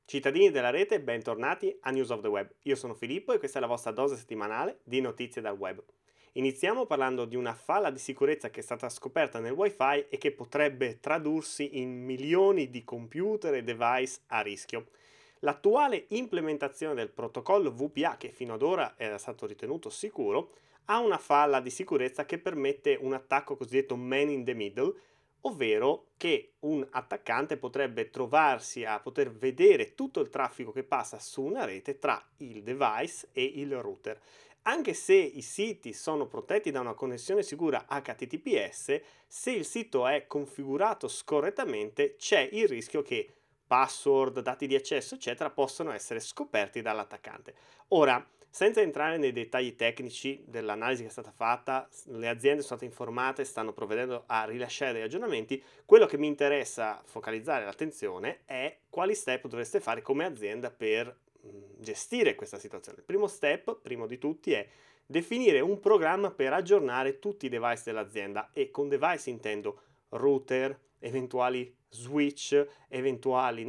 Cittadini della rete, bentornati a News of the Web. Io sono Filippo e questa è la vostra dose settimanale di notizie dal web. Iniziamo parlando di una falla di sicurezza che è stata scoperta nel Wi-Fi e che potrebbe tradursi in milioni di computer e device a rischio. L'attuale implementazione del protocollo VPA, che fino ad ora era stato ritenuto sicuro, ha una falla di sicurezza che permette un attacco cosiddetto man in the middle, ovvero che un attaccante potrebbe trovarsi a poter vedere tutto il traffico che passa su una rete tra il device e il router. Anche se i siti sono protetti da una connessione sicura HTTPS, se il sito è configurato scorrettamente c'è il rischio che password, dati di accesso, eccetera, possano essere scoperti dall'attaccante. Ora, senza entrare nei dettagli tecnici dell'analisi che è stata fatta, le aziende sono state informate, stanno provvedendo a rilasciare degli aggiornamenti. Quello che mi interessa focalizzare l'attenzione è quali step dovreste fare come azienda per gestire questa situazione. Il primo step, primo di tutti, è definire un programma per aggiornare tutti i device dell'azienda, e con device intendo router, eventuali switch, eventuali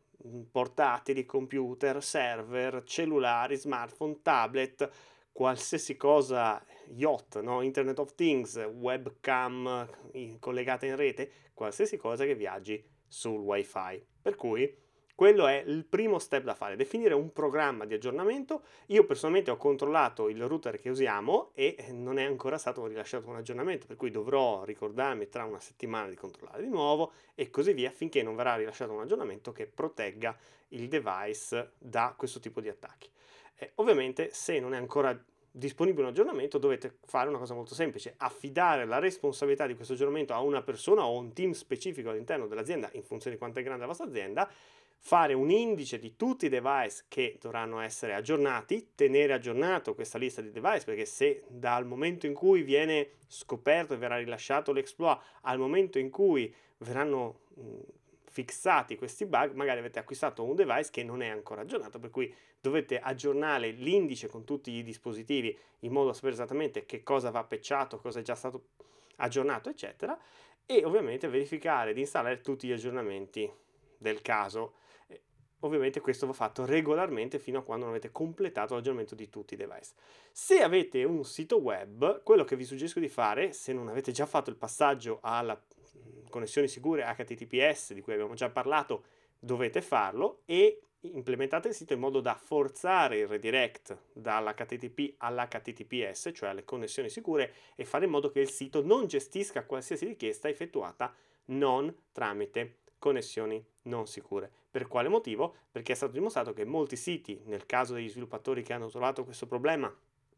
portatili, computer, server, cellulari, smartphone, tablet, qualsiasi cosa, yacht, Internet of Things, webcam collegata in rete, qualsiasi cosa che viaggi sul wifi. Per cui quello è il primo step da fare, definire un programma di aggiornamento. Io personalmente ho controllato il router che usiamo e non è ancora stato rilasciato un aggiornamento, per cui dovrò ricordarmi tra una settimana di controllare di nuovo e così via, finché non verrà rilasciato un aggiornamento che protegga il device da questo tipo di attacchi. Ovviamente, se non è ancora disponibile un aggiornamento, dovete fare una cosa molto semplice: affidare la responsabilità di questo aggiornamento a una persona o un team specifico all'interno dell'azienda, in funzione di quanto è grande la vostra azienda, fare un indice di tutti i device che dovranno essere aggiornati, tenere aggiornato questa lista di device, perché se dal momento in cui viene scoperto e verrà rilasciato l'exploit al momento in cui verranno fissati questi bug, magari avete acquistato un device che non è ancora aggiornato, per cui dovete aggiornare l'indice con tutti i dispositivi in modo da sapere esattamente che cosa va patchato, cosa è già stato aggiornato, eccetera, e ovviamente verificare di installare tutti gli aggiornamenti del caso. Ovviamente questo va fatto regolarmente fino a quando non avete completato l'aggiornamento di tutti i device. Se avete un sito web, quello che vi suggerisco di fare, se non avete già fatto il passaggio alla connessioni sicure HTTPS di cui abbiamo già parlato, dovete farlo e implementate il sito in modo da forzare il redirect dall'HTTP all'HTTPS, cioè alle connessioni sicure, e fare in modo che il sito non gestisca qualsiasi richiesta effettuata non tramite connessioni non sicure. Per quale motivo? Perché è stato dimostrato che molti siti, nel caso degli sviluppatori che hanno trovato questo problema,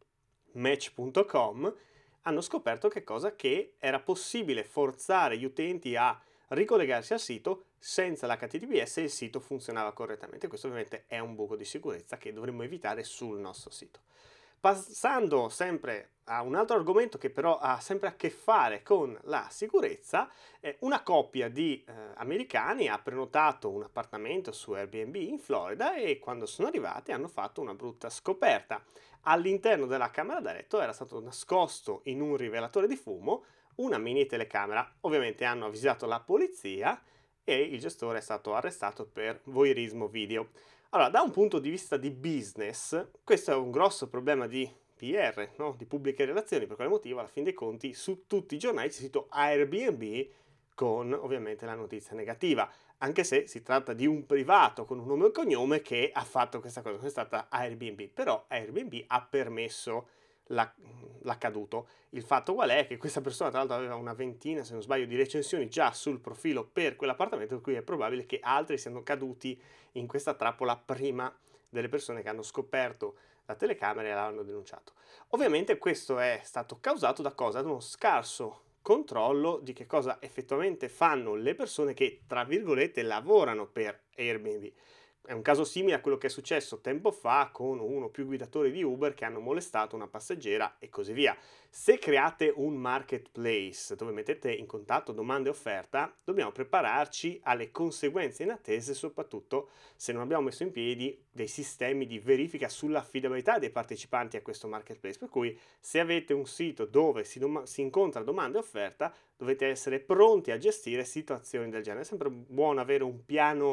Match.com, hanno scoperto che era possibile forzare gli utenti a ricollegarsi al sito senza l'HTTPS e il sito funzionava correttamente. Questo ovviamente è un buco di sicurezza che dovremmo evitare sul nostro sito. Passando sempre a un altro argomento che però ha sempre a che fare con la sicurezza, una coppia di americani ha prenotato un appartamento su Airbnb in Florida e quando sono arrivati hanno fatto una brutta scoperta. All'interno della camera da letto era stato nascosto in un rivelatore di fumo una mini telecamera. Ovviamente hanno avvisato la polizia e il gestore è stato arrestato per voyeurismo video. Allora, da un punto di vista di business, questo è un grosso problema di PR, no? Di pubbliche relazioni, per quale motivo, alla fin dei conti, su tutti i giornali c'è scritto Airbnb con ovviamente la notizia negativa, anche se si tratta di un privato con un nome e cognome che ha fatto questa cosa, non è stata Airbnb, però Airbnb ha permesso l'accaduto. Il fatto qual è? Che questa persona tra l'altro aveva una ventina, se non sbaglio, di recensioni già sul profilo per quell'appartamento, per cui è probabile che altri siano caduti in questa trappola prima delle persone che hanno scoperto la telecamera e l'hanno denunciato. Ovviamente questo è stato causato da cosa? Da uno scarso controllo di che cosa effettivamente fanno le persone che, tra virgolette, lavorano per Airbnb. È un caso simile a quello che è successo tempo fa con uno o più guidatori di Uber che hanno molestato una passeggera e così via. Se create un marketplace dove mettete in contatto domanda e offerta, dobbiamo prepararci alle conseguenze inattese, soprattutto se non abbiamo messo in piedi dei sistemi di verifica sull'affidabilità dei partecipanti a questo marketplace. Per cui, se avete un sito dove si incontra domanda e offerta, dovete essere pronti a gestire situazioni del genere. È sempre buono avere un piano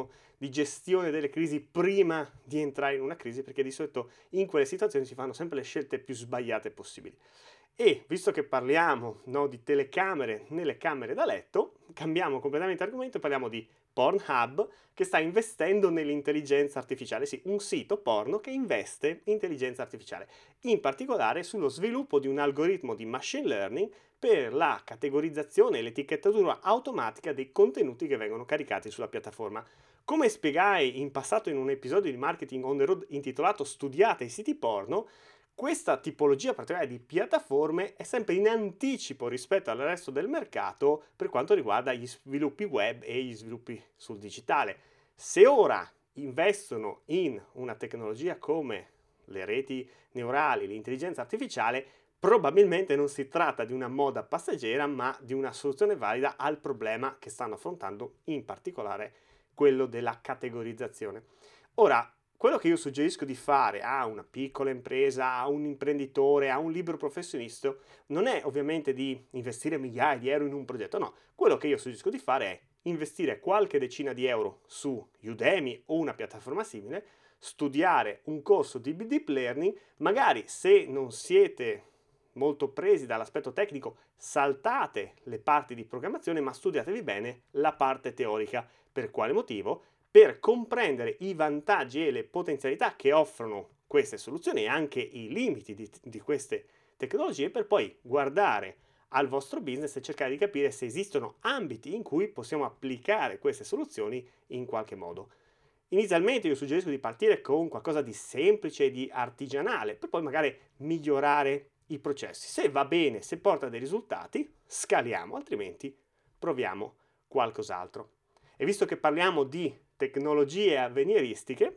di gestione delle crisi prima di entrare in una crisi, perché di solito in quelle situazioni si fanno sempre le scelte più sbagliate possibili. E visto che parliamo, no, di telecamere nelle camere da letto, cambiamo completamente argomento e parliamo di Pornhub che sta investendo nell'intelligenza artificiale, sì, un sito porno che investe in intelligenza artificiale, in particolare sullo sviluppo di un algoritmo di machine learning per la categorizzazione e l'etichettatura automatica dei contenuti che vengono caricati sulla piattaforma. Come spiegai in passato in un episodio di Marketing on the Road intitolato Studiate i siti porno, questa tipologia particolare di piattaforme è sempre in anticipo rispetto al resto del mercato per quanto riguarda gli sviluppi web e gli sviluppi sul digitale. Se ora investono in una tecnologia come le reti neurali, l'intelligenza artificiale, probabilmente non si tratta di una moda passeggera, ma di una soluzione valida al problema che stanno affrontando, in particolare quello della categorizzazione. Ora, quello che io suggerisco di fare a una piccola impresa, a un imprenditore, a un libero professionista, non è ovviamente di investire migliaia di euro in un progetto, no. Quello che io suggerisco di fare è investire qualche decina di euro su Udemy o una piattaforma simile, studiare un corso di deep learning, magari se non siete molto presi dall'aspetto tecnico, saltate le parti di programmazione, ma studiatevi bene la parte teorica. Per quale motivo? Per comprendere i vantaggi e le potenzialità che offrono queste soluzioni e anche i limiti di queste tecnologie, per poi guardare al vostro business e cercare di capire se esistono ambiti in cui possiamo applicare queste soluzioni in qualche modo. Inizialmente io suggerisco di partire con qualcosa di semplice e di artigianale, per poi magari migliorare i processi. Se va bene, se porta dei risultati, scaliamo, altrimenti proviamo qualcos'altro. E visto che parliamo di tecnologie avveniristiche,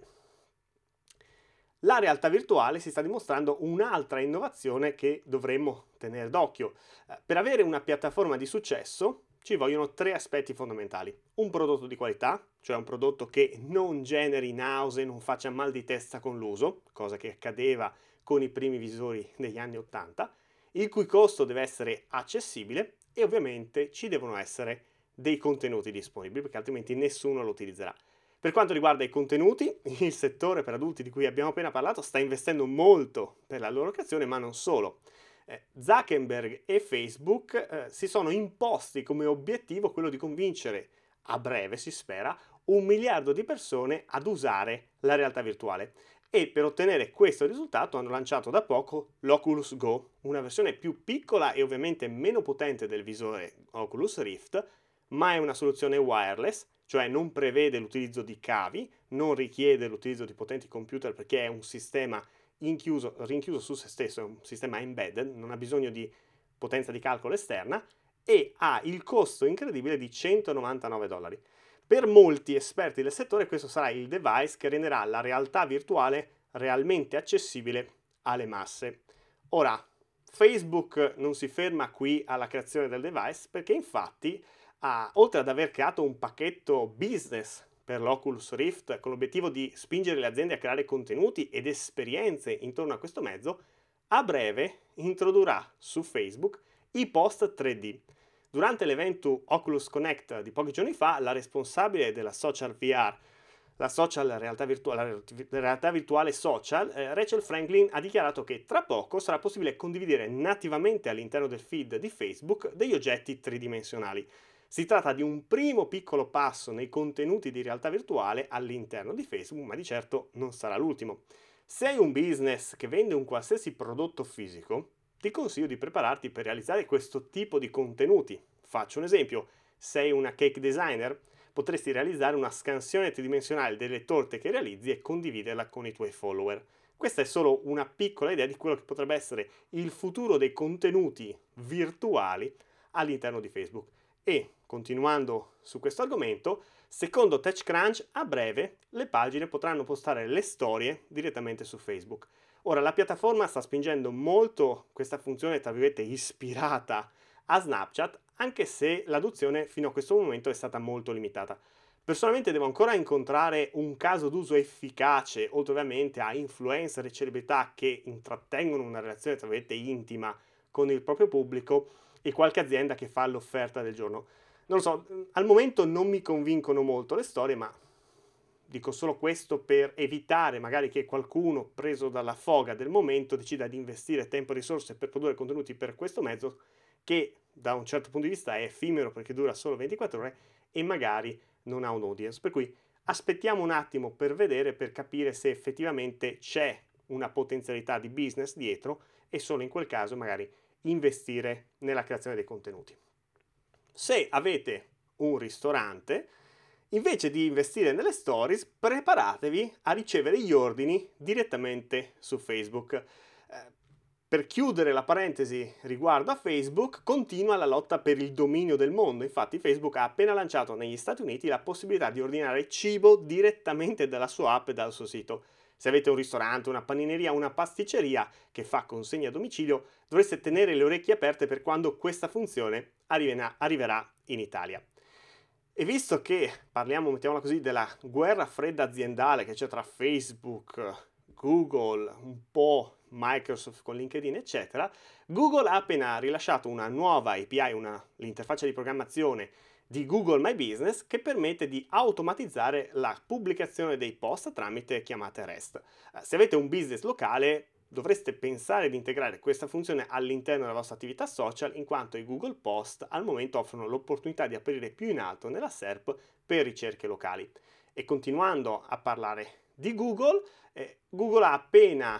la realtà virtuale si sta dimostrando un'altra innovazione che dovremmo tenere d'occhio. Per avere una piattaforma di successo ci vogliono tre aspetti fondamentali. Un prodotto di qualità, cioè un prodotto che non generi nausea, non faccia mal di testa con l'uso, cosa che accadeva con i primi visori degli anni 80, il cui costo deve essere accessibile e ovviamente ci devono essere dei contenuti disponibili perché altrimenti nessuno lo utilizzerà. Per quanto riguarda i contenuti, il settore per adulti di cui abbiamo appena parlato sta investendo molto per la loro creazione, ma non solo. Zuckerberg e Facebook si sono imposti come obiettivo quello di convincere, a breve si spera, 1 miliardo di persone ad usare la realtà virtuale. E per ottenere questo risultato hanno lanciato da poco l'Oculus Go, una versione più piccola e ovviamente meno potente del visore Oculus Rift, ma è una soluzione wireless, cioè non prevede l'utilizzo di cavi, non richiede l'utilizzo di potenti computer perché è un sistema rinchiuso su se stesso, è un sistema embedded, non ha bisogno di potenza di calcolo esterna e ha il costo incredibile di $199. Per molti esperti del settore questo sarà il device che renderà la realtà virtuale realmente accessibile alle masse. Ora, Facebook non si ferma qui alla creazione del device perché infatti, oltre ad aver creato un pacchetto business per l'Oculus Rift con l'obiettivo di spingere le aziende a creare contenuti ed esperienze intorno a questo mezzo, a breve introdurrà su Facebook i post 3D. Durante l'evento Oculus Connect di pochi giorni fa, la responsabile della social VR, la realtà virtuale social, Rachel Franklin ha dichiarato che tra poco sarà possibile condividere nativamente all'interno del feed di Facebook degli oggetti tridimensionali. Si tratta di un primo piccolo passo nei contenuti di realtà virtuale all'interno di Facebook, ma di certo non sarà l'ultimo. Se hai un business che vende un qualsiasi prodotto fisico, ti consiglio di prepararti per realizzare questo tipo di contenuti. Faccio un esempio: sei una cake designer? Potresti realizzare una scansione tridimensionale delle torte che realizzi e condividerla con i tuoi follower. Questa è solo una piccola idea di quello che potrebbe essere il futuro dei contenuti virtuali all'interno di Facebook. E, continuando su questo argomento, secondo TechCrunch, a breve le pagine potranno postare le storie direttamente su Facebook. Ora, la piattaforma sta spingendo molto questa funzione, tra virgolette, ispirata a Snapchat, anche se l'adozione fino a questo momento è stata molto limitata. Personalmente devo ancora incontrare un caso d'uso efficace, oltre ovviamente a influencer e celebrità che intrattengono una relazione, tra virgolette, intima con il proprio pubblico e qualche azienda che fa l'offerta del giorno. Non lo so, al momento non mi convincono molto le storie, ma Dico solo questo per evitare magari che qualcuno, preso dalla foga del momento, decida di investire tempo e risorse per produrre contenuti per questo mezzo, che da un certo punto di vista è effimero perché dura solo 24 ore e magari non ha un audience. Per cui aspettiamo un attimo per vedere, per capire se effettivamente c'è una potenzialità di business dietro e solo in quel caso magari investire nella creazione dei contenuti. Se avete un ristorante, invece di investire nelle stories, preparatevi a ricevere gli ordini direttamente su Facebook. Per chiudere la parentesi riguardo a Facebook, continua la lotta per il dominio del mondo. Infatti Facebook ha appena lanciato negli Stati Uniti la possibilità di ordinare cibo direttamente dalla sua app e dal suo sito. Se avete un ristorante, una panineria, una pasticceria che fa consegna a domicilio, dovreste tenere le orecchie aperte per quando questa funzione arriverà in Italia. E visto che parliamo, mettiamola così, della guerra fredda aziendale che c'è tra Facebook, Google, un po' Microsoft con LinkedIn, eccetera, Google ha appena rilasciato una nuova API, l'interfaccia di programmazione di Google My Business, che permette di automatizzare la pubblicazione dei post tramite chiamate REST. Se avete un business locale, dovreste pensare di integrare questa funzione all'interno della vostra attività social, in quanto i Google Post al momento offrono l'opportunità di apparire più in alto nella SERP per ricerche locali. E continuando a parlare di Google, Google ha appena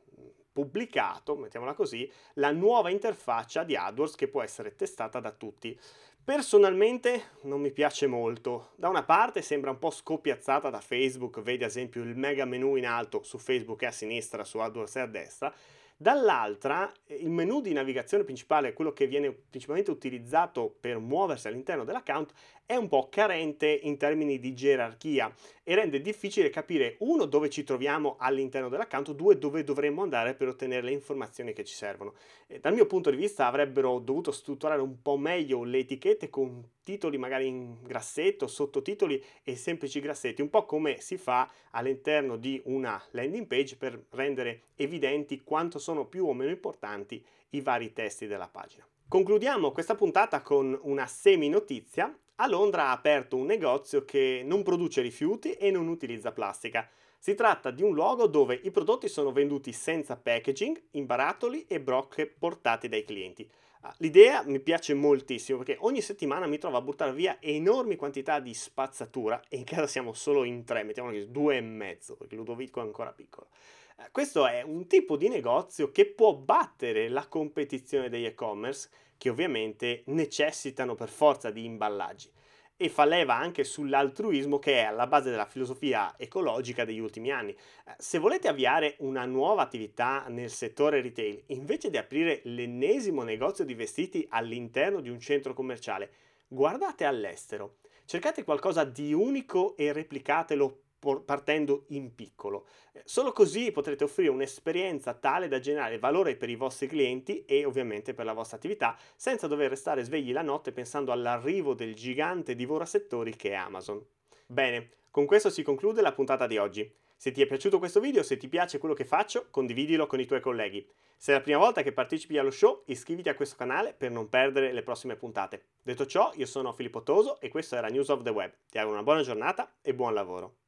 pubblicato, mettiamola così, la nuova interfaccia di AdWords che può essere testata da tutti. Personalmente non mi piace molto. Da una parte sembra un po' scopiazzata da Facebook, vedi ad esempio il mega menu in alto su Facebook e a sinistra, su AdWords e a destra. Dall'altra, il menu di navigazione principale, quello che viene principalmente utilizzato per muoversi all'interno dell'account, è un po' carente in termini di gerarchia e rende difficile capire, uno, dove ci troviamo all'interno dell'account, due, dove dovremmo andare per ottenere le informazioni che ci servono. Dal mio punto di vista avrebbero dovuto strutturare un po' meglio le etichette con titoli magari in grassetto, sottotitoli e semplici grassetti, un po' come si fa all'interno di una landing page per rendere evidenti quanto sono più o meno importanti i vari testi della pagina. Concludiamo questa puntata con una semi-notizia. A Londra ha aperto un negozio che non produce rifiuti e non utilizza plastica. Si tratta di un luogo dove i prodotti sono venduti senza packaging, in barattoli e brocche portate dai clienti. L'idea mi piace moltissimo perché ogni settimana mi trovo a buttare via enormi quantità di spazzatura e in casa siamo solo in 3, mettiamolo così, 2,5 perché Ludovico è ancora piccolo. Questo è un tipo di negozio che può battere la competizione degli e-commerce che ovviamente necessitano per forza di imballaggi e fa leva anche sull'altruismo che è alla base della filosofia ecologica degli ultimi anni. Se volete avviare una nuova attività nel settore retail, invece di aprire l'ennesimo negozio di vestiti all'interno di un centro commerciale, guardate all'estero. Cercate qualcosa di unico e replicatelo partendo in piccolo. Solo così potrete offrire un'esperienza tale da generare valore per i vostri clienti e ovviamente per la vostra attività, senza dover restare svegli la notte pensando all'arrivo del gigante divora-settori che è Amazon. Bene, con questo si conclude la puntata di oggi. Se ti è piaciuto questo video, se ti piace quello che faccio, condividilo con i tuoi colleghi. Se è la prima volta che partecipi allo show, iscriviti a questo canale per non perdere le prossime puntate. Detto ciò, io sono Filippo Toso e questo era News of the Web. Ti auguro una buona giornata e buon lavoro.